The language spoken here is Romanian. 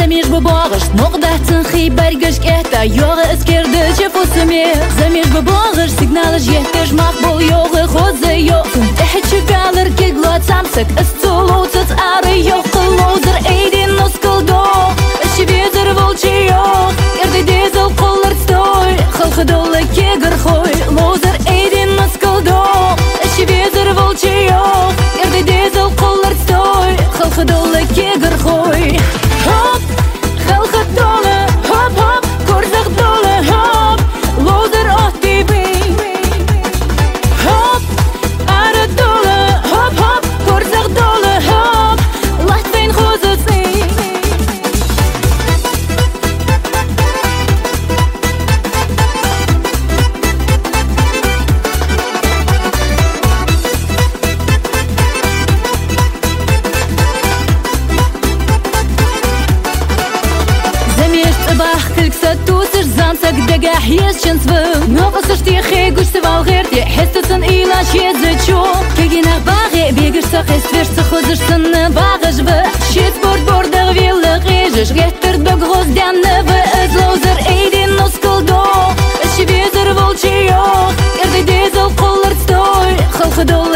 Заміж бабагаш, ногдатın xibergish kehta Yoğu iskerdi çefosime Zamіж bабагаш, signalış yehteş maqbul yoğu xoze yoğ Tehçi kalır ki glot samsık Istulutsız arı yoğ Lozer eydin noskuldo Şivizir volçi yoğ Erdi dizel kollar stoy Xalqı dolu kegir xoy Lozer eydin noskuldo Şivizir volçi yoğ Erdi dizel kollar stoy Xalqı dolu kegir xoy Hop, xalqı dolu Hop, hop, korzaq dolu Hop, lozer ahdi bey Hop, arı dolu Hop, hop, korzaq dolu Hop, lahtveyn xozusi Bach kilksa tusir zansak dega hies chansvu Noqas shtixi gushte valgert je hestesin ilash yezichu Kegina baghe begirsa qesversa khozirsin bagajve Shit bord villa qijish getter dog gozdanv Lozer eydin noskuldo Shivizir volchiyo Erdi dizel qollar stoy Xalqı dolu